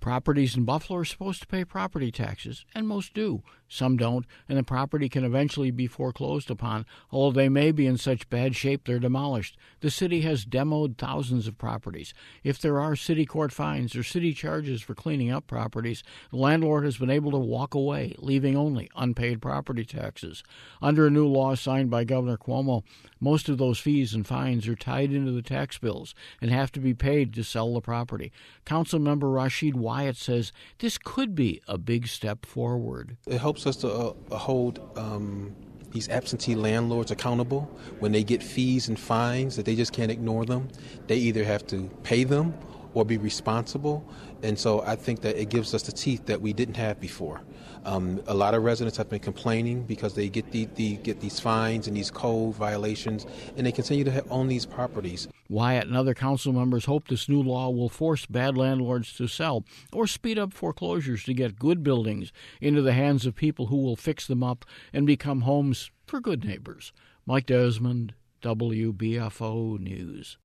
Properties in Buffalo are supposed to pay property taxes, and most do. Some don't, and the property can eventually be foreclosed upon, although they may be in such bad shape they're demolished. The city has demoed thousands of properties. If there are city court fines or city charges for cleaning up properties, the landlord has been able to walk away, leaving only unpaid property taxes. Under a new law signed by Governor Cuomo, most of those fees and fines are tied into the tax bills and have to be paid to sell the property. Councilmember Rashid Wyatt says this could be a big step forward. It helps us to hold these absentee landlords accountable when they get fees and fines, that they just can't ignore them. They either have to pay them or be responsible. And so I think that it gives us the teeth that we didn't have before. A lot of residents have been complaining because they get these fines and these code violations, and they continue to own these properties. Wyatt and other council members hope this new law will force bad landlords to sell or speed up foreclosures to get good buildings into the hands of people who will fix them up and become homes for good neighbors. Mike Desmond, WBFO News.